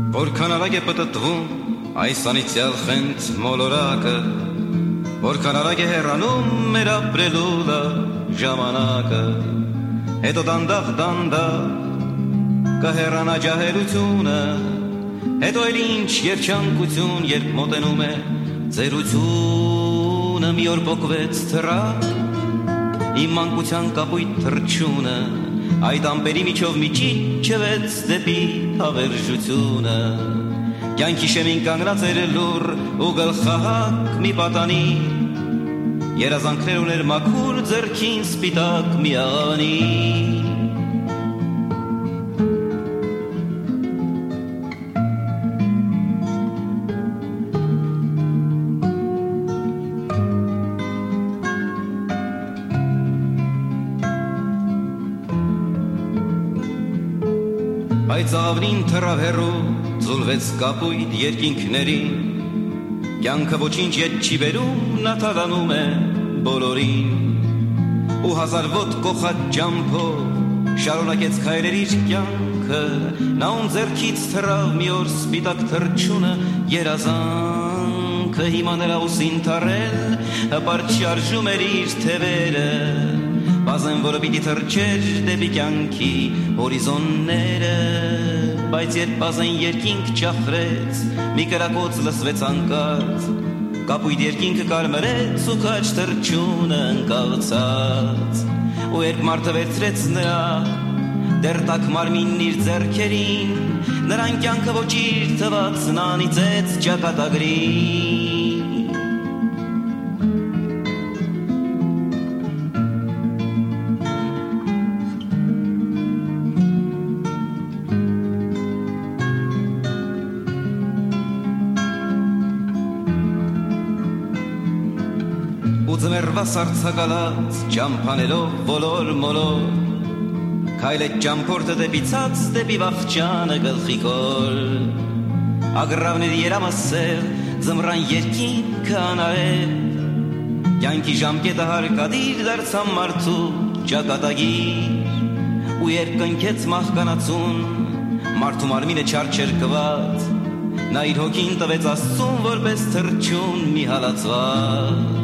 Որքան արագ է պտտվում այս անիծյալ խենթ մոլորակը, որքան արագ է հեռանում մեր ապրելու ժամանակը, հետո դանդաղ կհեռանա ջահելությունը, հետո էլ ինչ երջանկություն, երբ մոտենում է ձերությունը, մի օր պոկվեց թռավ իմ մանկության կապույտ թռչյունը, այդ ամպերի միջով մի ճիչվեց դեպի հավերժությունը, կյանքի շեմին կանգնած էր լուռ ու գլխահակ մի պատանի, երազանքներ ուներ մաքուր ձեռքին սպիտակ մի աղանի. Բայց աղավնին թռավ հեռու, ձուլվեց կապույտ երկինքներին, կյանքը ոչինչ ետ չի բերում, նա թալանում է բոլորին, ու հազար ոտ կոխած ջամփով շարունակեց քայլեր իր կյանքը, նա ում ձեռքից թռավ մի օր սպիտակ թռչյունը, երազանքը հիմա նրա ուսին թռել, հպարտ շարժում էր իր թևերը, բազեն որը պիտի թռչեր դեպի կյանքի հորիզոնները, բայց երբ բազեն երկինք ճախրեց, մի կրակոց լսվեց անկած, կապույտ երկինքը կարմրեց ու քաջ թռչյունը ընկալցած, ու երբ մարդը վերցրեց նրա դեռ տաք մարմինն իր ձեռքերին, նրան կյանքը ոչ իր թված նա անիծեց ճակատագրին. Ձմեռվա սառցակալած ճամփանելով ոլոր մոլոր, քայլեց ճամփորդը դեպի ցած, դեպի վախճանը գլխիկոր, ագրավների երամասեր ձմռան երկինքը անարել, կյանքի ժամկետը հարկադիր դարձավ մարդու ճակատագիր, ու երբ կնքեց մահկանացուն, մարդու մարմինը չարչերկված, նա իր հոգին տվեց Աստծուն որպես թռչյուն մի հալածված.